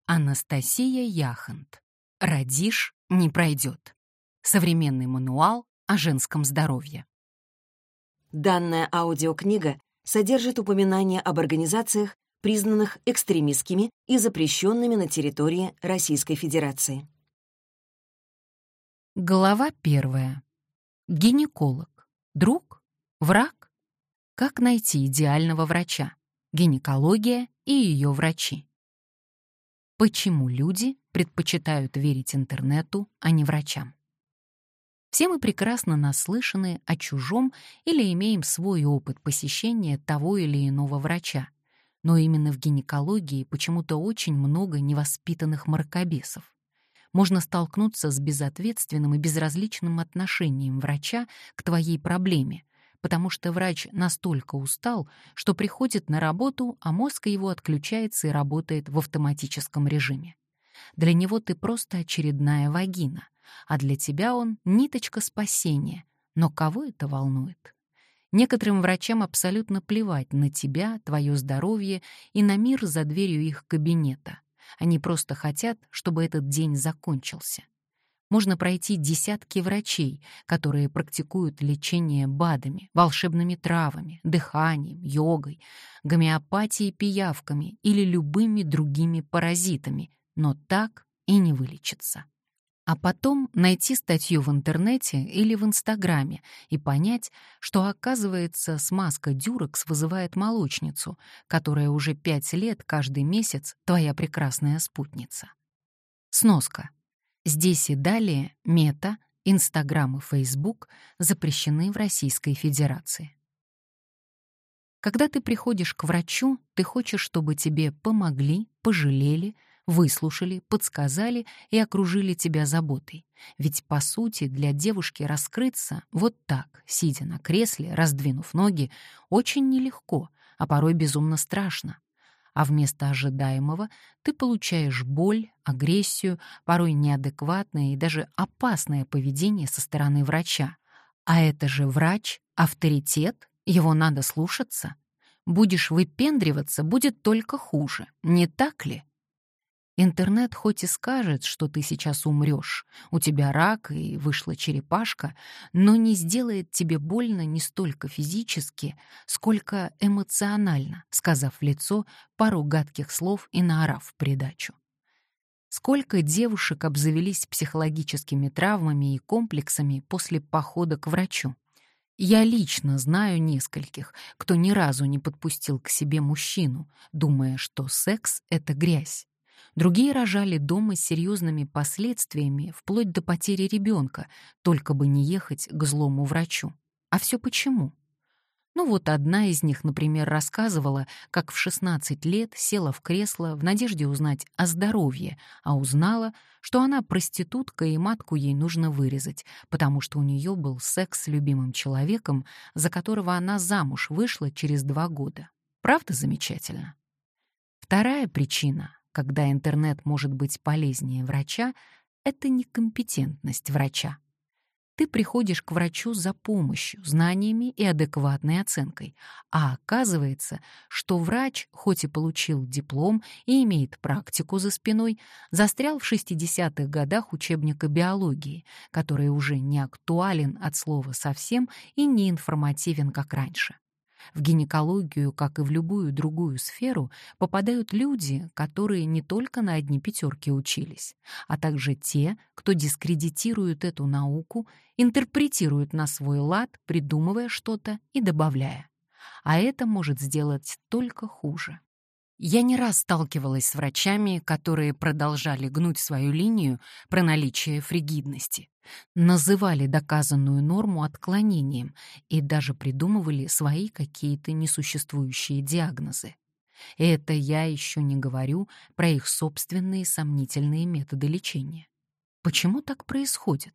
Анастасия Яхонт. «Родишь — не пройдет». Современный мануал о женском здоровье. Данная аудиокнига содержит упоминания об организациях, признанных экстремистскими и запрещенными на территории Российской Федерации. Глава 1. Гинеколог. Друг? Враг? Как найти идеального врача? Гинекология и ее врачи. Почему люди предпочитают верить интернету, а не врачам? Все мы прекрасно наслышаны о чужом или имеем свой опыт посещения того или иного врача. Но именно в гинекологии почему-то очень много невоспитанных мракобесов. Можно столкнуться с безответственным и безразличным отношением врача к твоей проблеме, потому что врач настолько устал, что приходит на работу, а мозг его отключается и работает в автоматическом режиме. Для него ты просто очередная вагина, а для тебя он — ниточка спасения. Но кого это волнует? Некоторым врачам абсолютно плевать на тебя, твое здоровье и на мир за дверью их кабинета. Они просто хотят, чтобы этот день закончился. Можно пройти десятки врачей, которые практикуют лечение БАДами, волшебными травами, дыханием, йогой, гомеопатией, пиявками или любыми другими паразитами, но так и не вылечиться. А потом найти статью в интернете или в Инстаграме и понять, что, оказывается, смазка Дюрекс вызывает молочницу, которая уже 5 лет каждый месяц твоя прекрасная спутница. Сноска. Здесь и далее Мета, Инстаграм и Фейсбук запрещены в Российской Федерации. Когда ты приходишь к врачу, ты хочешь, чтобы тебе помогли, пожалели, выслушали, подсказали и окружили тебя заботой. Ведь, по сути, для девушки раскрыться вот так, сидя на кресле, раздвинув ноги, очень нелегко, а порой безумно страшно. А вместо ожидаемого ты получаешь боль, агрессию, порой неадекватное и даже опасное поведение со стороны врача. А это же врач, авторитет, его надо слушаться. Будешь выпендриваться, будет только хуже, не так ли? Интернет хоть и скажет, что ты сейчас умрешь, у тебя рак и вышла черепашка, но не сделает тебе больно не столько физически, сколько эмоционально, сказав в лицо пару гадких слов и наорав в придачу. Сколько девушек обзавелись психологическими травмами и комплексами после похода к врачу? Я лично знаю нескольких, кто ни разу не подпустил к себе мужчину, думая, что секс — это грязь. Другие рожали дома с серьезными последствиями, вплоть до потери ребенка, только бы не ехать к злому врачу. А все почему? Ну вот одна из них, например, рассказывала, как в 16 лет села в кресло в надежде узнать о здоровье, а узнала, что она проститутка и матку ей нужно вырезать, потому что у нее был секс с любимым человеком, за которого она замуж вышла через 2 года. Правда замечательно? Вторая причина, когда интернет может быть полезнее врача, это некомпетентность врача. Ты приходишь к врачу за помощью, знаниями и адекватной оценкой, а оказывается, что врач, хоть и получил диплом и имеет практику за спиной, застрял в 60-х годах учебника биологии, который уже не актуален от слова совсем и не информативен, как раньше. В гинекологию, как и в любую другую сферу, попадают люди, которые не только на одни пятерки учились, а также те, кто дискредитирует эту науку, интерпретирует на свой лад, придумывая что-то и добавляя. А это может сделать только хуже. Я не раз сталкивалась с врачами, которые продолжали гнуть свою линию про наличие фригидности, называли доказанную норму отклонением и даже придумывали свои какие-то несуществующие диагнозы. И это я еще не говорю про их собственные сомнительные методы лечения. Почему так происходит?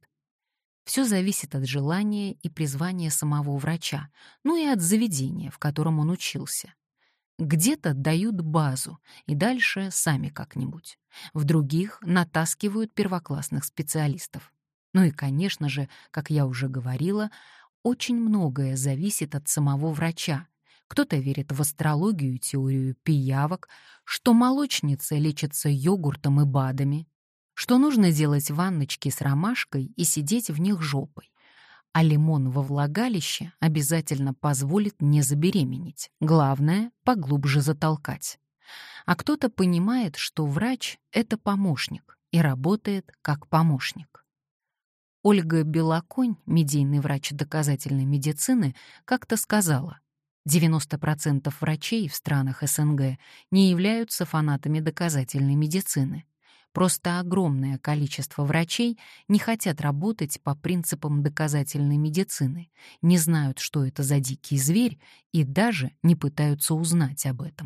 Все зависит от желания и призвания самого врача, ну и от заведения, в котором он учился. Где-то дают базу, и дальше сами как-нибудь. В других натаскивают первоклассных специалистов. Ну и, конечно же, как я уже говорила, очень многое зависит от самого врача. кто-то верит в астрологию и теорию пиявок, что молочница лечится йогуртом и БАДами, что нужно делать ванночки с ромашкой и сидеть в них жопой, а лимон во влагалище обязательно позволит не забеременеть. Главное — поглубже затолкать. А кто-то понимает, что врач — это помощник и работает как помощник. Ольга Белоконь, медийный врач доказательной медицины, как-то сказала: 90% врачей в странах СНГ не являются фанатами доказательной медицины. Просто огромное количество врачей не хотят работать по принципам доказательной медицины, не знают, что это за дикий зверь, и даже не пытаются узнать об этом.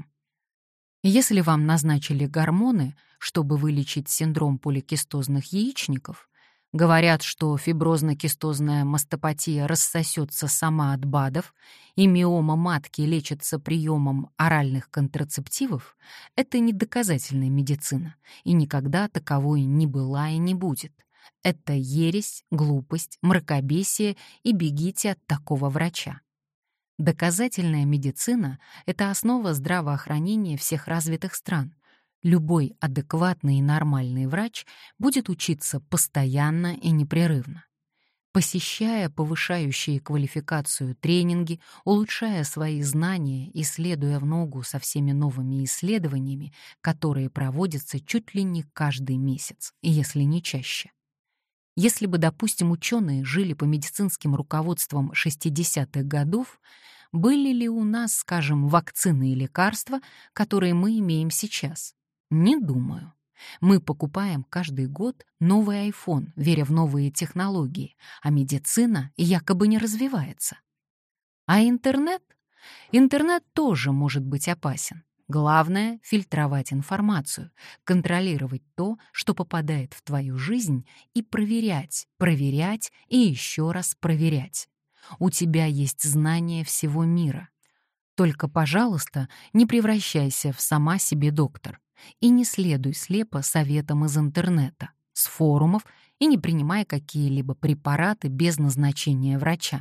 Если вам назначили гормоны, чтобы вылечить синдром поликистозных яичников, говорят, что фиброзно-кистозная мастопатия рассосется сама от БАДов и миома матки лечится приемом оральных контрацептивов, это не доказательная медицина, и никогда таковой не была и не будет. Это ересь, глупость, мракобесие, и бегите от такого врача. Доказательная медицина — это основа здравоохранения всех развитых стран. Любой адекватный и нормальный врач будет учиться постоянно и непрерывно. Посещая повышающие квалификацию тренинги, улучшая свои знания и следуя в ногу со всеми новыми исследованиями, которые проводятся чуть ли не каждый месяц, если не чаще. Если бы, допустим, ученые жили по медицинским руководствам 60-х годов, были ли у нас, скажем, вакцины и лекарства, которые мы имеем сейчас? Не думаю. Мы покупаем каждый год новый iPhone, веря в новые технологии, а медицина якобы не развивается. А интернет? Интернет тоже может быть опасен. Главное — фильтровать информацию, контролировать то, что попадает в твою жизнь, и проверять, проверять и еще раз проверять. У тебя есть знания всего мира. Только, пожалуйста, не превращайся в сама себе доктор и не следуй слепо советам из интернета, с форумов и не принимай какие-либо препараты без назначения врача.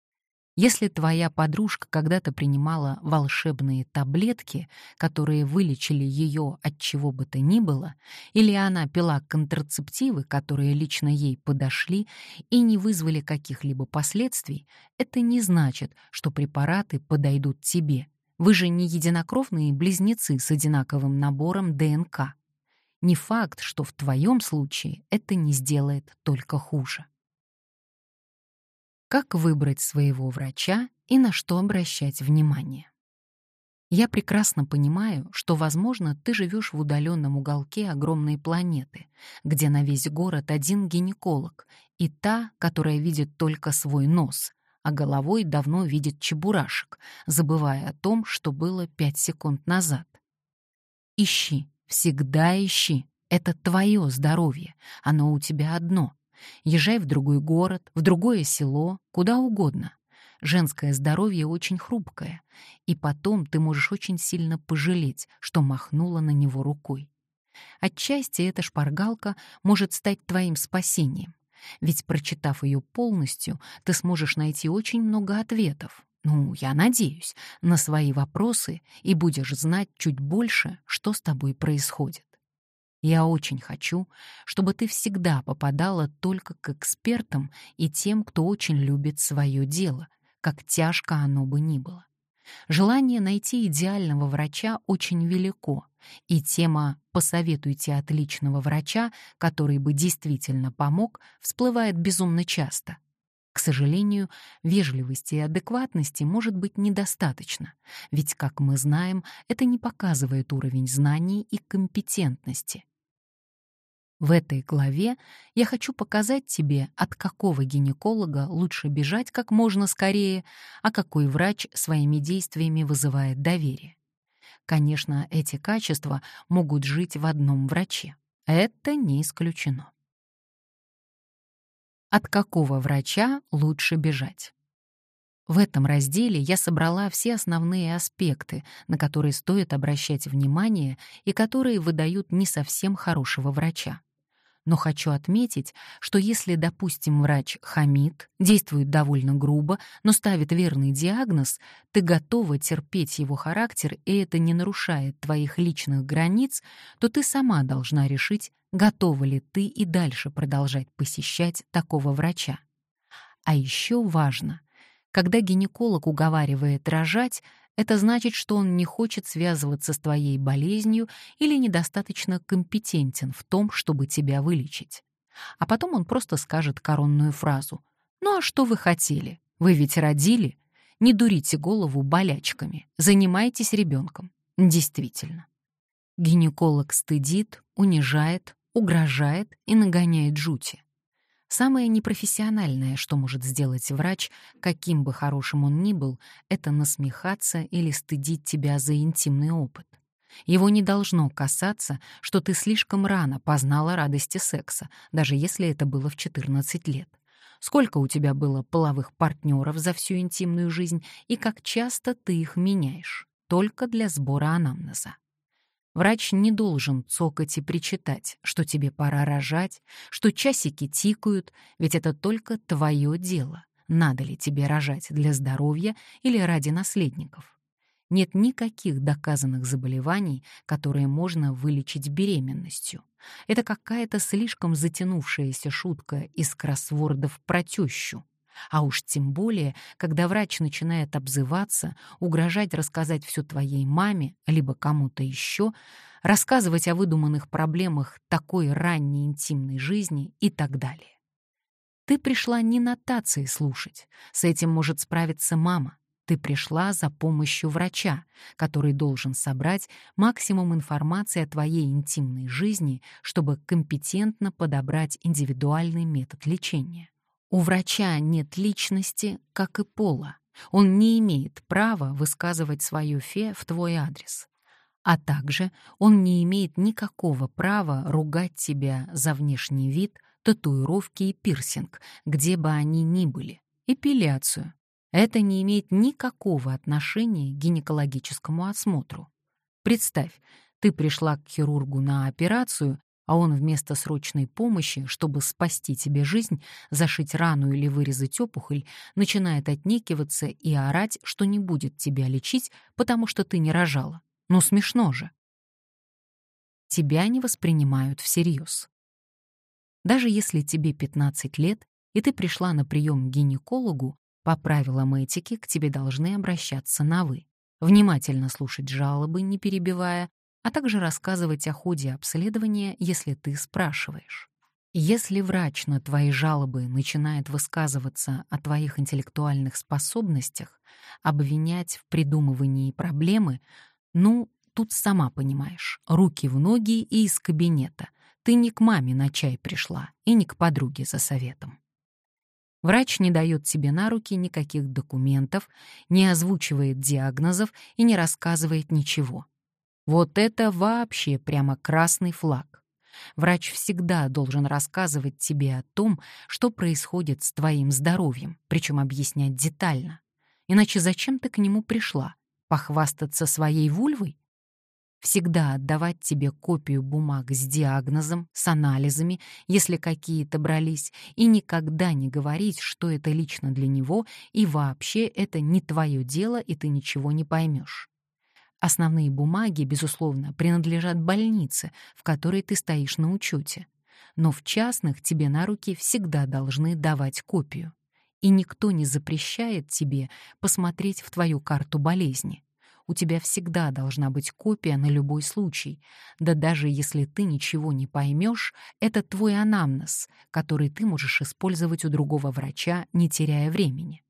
Если твоя подружка когда-то принимала волшебные таблетки, которые вылечили ее от чего бы то ни было, или она пила контрацептивы, которые лично ей подошли и не вызвали каких-либо последствий, это не значит, что препараты подойдут тебе. Вы же не единокровные близнецы с одинаковым набором ДНК. Не факт, что в твоем случае это не сделает только хуже. Как выбрать своего врача и на что обращать внимание? Я прекрасно понимаю, что, возможно, ты живешь в удаленном уголке огромной планеты, где на весь город один гинеколог, и та, которая видит только свой нос, а головой давно видит чебурашек, забывая о том, что было 5 секунд назад. Ищи, всегда ищи. Это твое здоровье, оно у тебя одно. Езжай в другой город, в другое село, куда угодно. Женское здоровье очень хрупкое, и потом ты можешь очень сильно пожалеть, что махнула на него рукой. Отчасти эта шпаргалка может стать твоим спасением, ведь, прочитав ее полностью, ты сможешь найти очень много ответов, я надеюсь, на свои вопросы и будешь знать чуть больше, что с тобой происходит. Я очень хочу, чтобы ты всегда попадала только к экспертам и тем, кто очень любит свое дело, как тяжко оно бы ни было. Желание найти идеального врача очень велико, и тема «посоветуйте отличного врача, который бы действительно помог» всплывает безумно часто. К сожалению, вежливости и адекватности может быть недостаточно, ведь, как мы знаем, это не показывает уровень знаний и компетентности. В этой главе я хочу показать тебе, от какого гинеколога лучше бежать как можно скорее, а какой врач своими действиями вызывает доверие. Конечно, эти качества могут жить в одном враче. Это не исключено. От какого врача лучше бежать? В этом разделе я собрала все основные аспекты, на которые стоит обращать внимание и которые выдают не совсем хорошего врача. Но хочу отметить, что если, допустим, врач хамит, действует довольно грубо, но ставит верный диагноз, ты готова терпеть его характер, и это не нарушает твоих личных границ, то ты сама должна решить, готова ли ты и дальше продолжать посещать такого врача. А еще важно, когда гинеколог уговаривает рожать, это значит, что он не хочет связываться с твоей болезнью или недостаточно компетентен в том, чтобы тебя вылечить. А потом он просто скажет коронную фразу: «Ну а что вы хотели? Вы ведь родили? Не дурите голову болячками, занимайтесь ребенком». Действительно. Гинеколог стыдит, унижает, угрожает и нагоняет жути. Самое непрофессиональное, что может сделать врач, каким бы хорошим он ни был, это насмехаться или стыдить тебя за интимный опыт. Его не должно касаться, что ты слишком рано познала радости секса, даже если это было в 14 лет. Сколько у тебя было половых партнеров за всю интимную жизнь и как часто ты их меняешь, только для сбора анамнеза. Врач не должен цокать и причитать, что тебе пора рожать, что часики тикают, ведь это только твое дело, надо ли тебе рожать для здоровья или ради наследников. Нет никаких доказанных заболеваний, которые можно вылечить беременностью. Это какая-то слишком затянувшаяся шутка из кроссвордов про тещу. А уж тем более, когда врач начинает обзываться, угрожать рассказать все твоей маме, либо кому-то еще, рассказывать о выдуманных проблемах такой ранней интимной жизни и так далее. Ты пришла не нотации слушать, с этим может справиться мама. Ты пришла за помощью врача, который должен собрать максимум информации о твоей интимной жизни, чтобы компетентно подобрать индивидуальный метод лечения. У врача нет личности, как и пола. Он не имеет права высказывать свое фе в твой адрес. А также он не имеет никакого права ругать тебя за внешний вид, татуировки и пирсинг, где бы они ни были, эпиляцию. Это не имеет никакого отношения к гинекологическому осмотру. Представь, ты пришла к хирургу на операцию, а он вместо срочной помощи, чтобы спасти тебе жизнь, зашить рану или вырезать опухоль, начинает отнекиваться и орать, что не будет тебя лечить, потому что ты не рожала. Ну смешно же. Тебя не воспринимают всерьез. Даже если тебе 15 лет, и ты пришла на прием к гинекологу, по правилам этики к тебе должны обращаться на «вы», внимательно слушать жалобы, не перебивая, а также рассказывать о ходе обследования, если ты спрашиваешь. Если врач на твои жалобы начинает высказываться о твоих интеллектуальных способностях, обвинять в придумывании проблемы, ну, тут сама понимаешь, руки в ноги и из кабинета. Ты не к маме на чай пришла и не к подруге за советом. Врач не дает тебе на руки никаких документов, не озвучивает диагнозов и не рассказывает ничего. Вот это вообще прямо красный флаг. Врач всегда должен рассказывать тебе о том, что происходит с твоим здоровьем, причем объяснять детально. Иначе зачем ты к нему пришла? Похвастаться своей вульвой? Всегда отдавать тебе копию бумаг с диагнозом, с анализами, если какие-то брались, и никогда не говорить, что это лично для него, и вообще это не твое дело, и ты ничего не поймешь. Основные бумаги, безусловно, принадлежат больнице, в которой ты стоишь на учете. Но в частных тебе на руки всегда должны давать копию. И никто не запрещает тебе посмотреть в твою карту болезни. У тебя всегда должна быть копия на любой случай. Да даже если ты ничего не поймешь, это твой анамнез, который ты можешь использовать у другого врача, не теряя времени.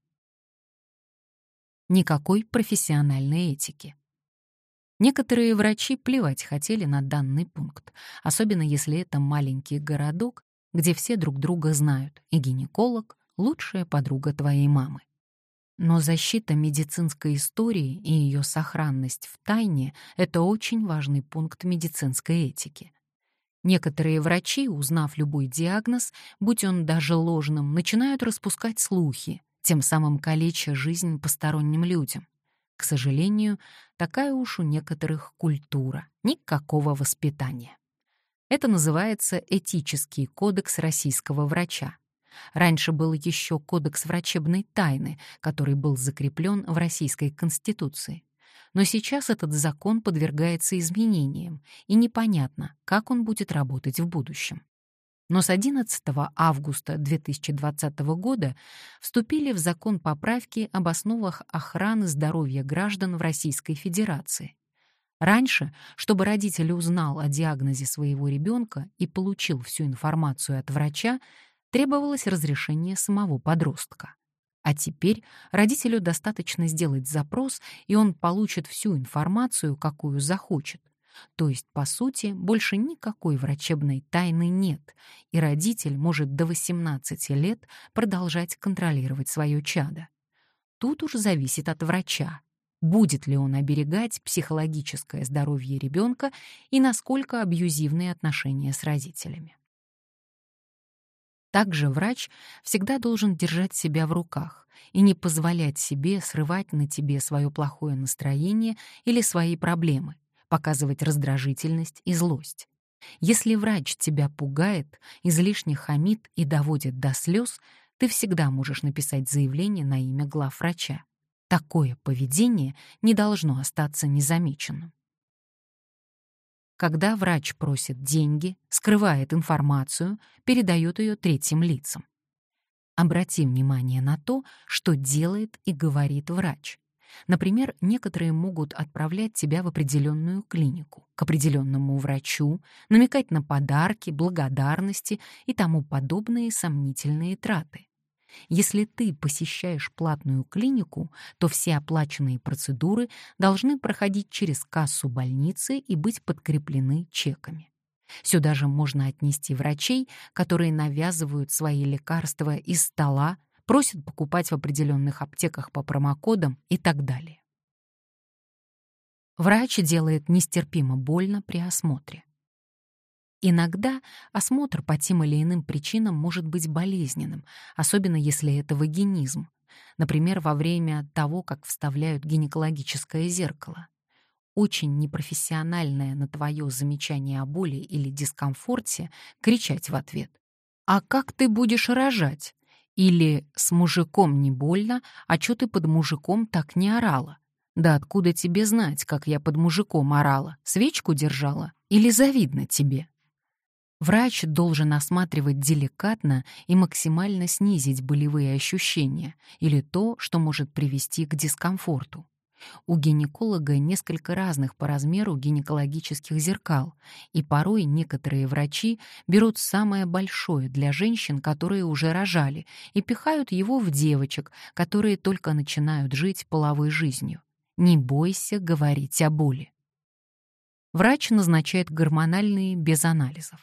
Никакой профессиональной этики. Некоторые врачи плевать хотели на данный пункт, особенно если это маленький городок, где все друг друга знают, и гинеколог — лучшая подруга твоей мамы. Но защита медицинской истории и ее сохранность в тайне — это очень важный пункт медицинской этики. Некоторые врачи, узнав любой диагноз, будь он даже ложным, начинают распускать слухи, тем самым калеча жизнь посторонним людям. К сожалению, такая уж у некоторых культура, никакого воспитания. Это называется Этический кодекс российского врача. Раньше был еще Кодекс врачебной тайны, который был закреплен в Российской Конституции. Но сейчас этот закон подвергается изменениям, и непонятно, как он будет работать в будущем. Но с 11 августа 2020 года вступили в закон поправки об основах охраны здоровья граждан в Российской Федерации. Раньше, чтобы родитель узнал о диагнозе своего ребенка и получил всю информацию от врача, требовалось разрешение самого подростка. А теперь родителю достаточно сделать запрос, и он получит всю информацию, какую захочет. То есть, по сути, больше никакой врачебной тайны нет, и родитель может до 18 лет продолжать контролировать свое чадо. Тут уж зависит от врача, будет ли он оберегать психологическое здоровье ребенка и насколько абьюзивные отношения с родителями. Также врач всегда должен держать себя в руках и не позволять себе срывать на тебе свое плохое настроение или свои проблемы, показывать раздражительность и злость. Если врач тебя пугает, излишне хамит и доводит до слез, ты всегда можешь написать заявление на имя главврача. Такое поведение не должно остаться незамеченным. Когда врач просит деньги, скрывает информацию, передает ее третьим лицам. Обрати внимание на то, что делает и говорит врач. Например, некоторые могут отправлять тебя в определенную клинику, к определенному врачу, намекать на подарки, благодарности и тому подобные сомнительные траты. Если ты посещаешь платную клинику, то все оплаченные процедуры должны проходить через кассу больницы и быть подкреплены чеками. Сюда же можно отнести врачей, которые навязывают свои лекарства из стола, просят покупать в определенных аптеках по промокодам и так далее. Врач делает нестерпимо больно при осмотре. Иногда осмотр по тем или иным причинам может быть болезненным, особенно если это вагинизм, например, во время того, как вставляют гинекологическое зеркало. Очень непрофессиональное на твое замечание о боли или дискомфорте кричать в ответ: «А как ты будешь рожать?» Или «С мужиком не больно, а чё ты под мужиком так не орала?» «Да откуда тебе знать, как я под мужиком орала? Свечку держала? Или завидно тебе?» Врач должен осматривать деликатно и максимально снизить болевые ощущения или то, что может привести к дискомфорту. У гинеколога несколько разных по размеру гинекологических зеркал, и порой некоторые врачи берут самое большое для женщин, которые уже рожали, и пихают его в девочек, которые только начинают жить половой жизнью. Не бойся говорить о боли. Врач назначает гормональные без анализов.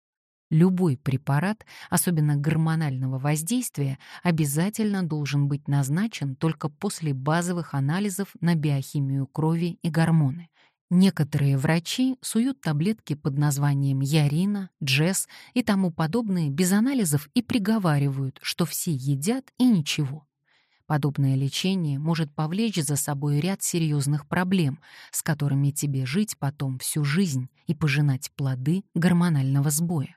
Любой препарат, особенно гормонального воздействия, обязательно должен быть назначен только после базовых анализов на биохимию крови и гормоны. Некоторые врачи суют таблетки под названием Ярина, Джесс и тому подобное без анализов и приговаривают, что все едят и ничего. Подобное лечение может повлечь за собой ряд серьезных проблем, с которыми тебе жить потом всю жизнь и пожинать плоды гормонального сбоя.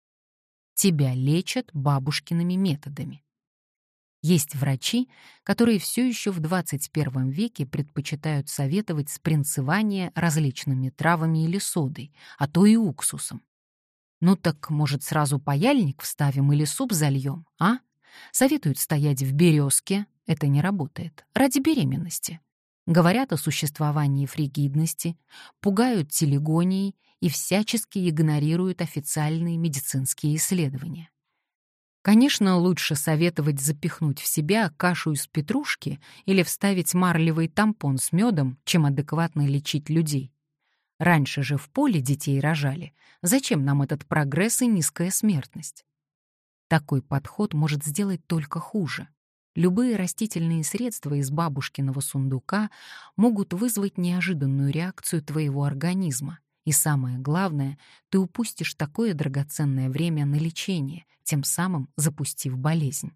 Тебя лечат бабушкиными методами. Есть врачи, которые все еще в 21 веке предпочитают советовать спринцевание различными травами или содой, а то и уксусом. Ну так, может, сразу паяльник вставим или суп зальем, а? Советуют стоять в березке, это не работает, ради беременности. Говорят о существовании фригидности, пугают телегонией и всячески игнорируют официальные медицинские исследования. Конечно, лучше советовать запихнуть в себя кашу из петрушки или вставить марлевый тампон с медом, чем адекватно лечить людей. Раньше же в поле детей рожали. Зачем нам этот прогресс и низкая смертность? Такой подход может сделать только хуже. Любые растительные средства из бабушкиного сундука могут вызвать неожиданную реакцию твоего организма. И самое главное, ты упустишь такое драгоценное время на лечение, тем самым запустив болезнь.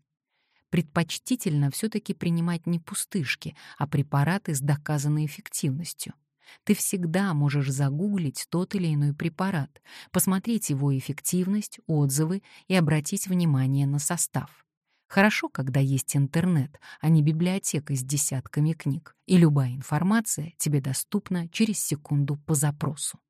Предпочтительно все-таки принимать не пустышки, а препараты с доказанной эффективностью. Ты всегда можешь загуглить тот или иной препарат, посмотреть его эффективность, отзывы и обратить внимание на состав. Хорошо, когда есть интернет, а не библиотека с десятками книг, и любая информация тебе доступна через секунду по запросу.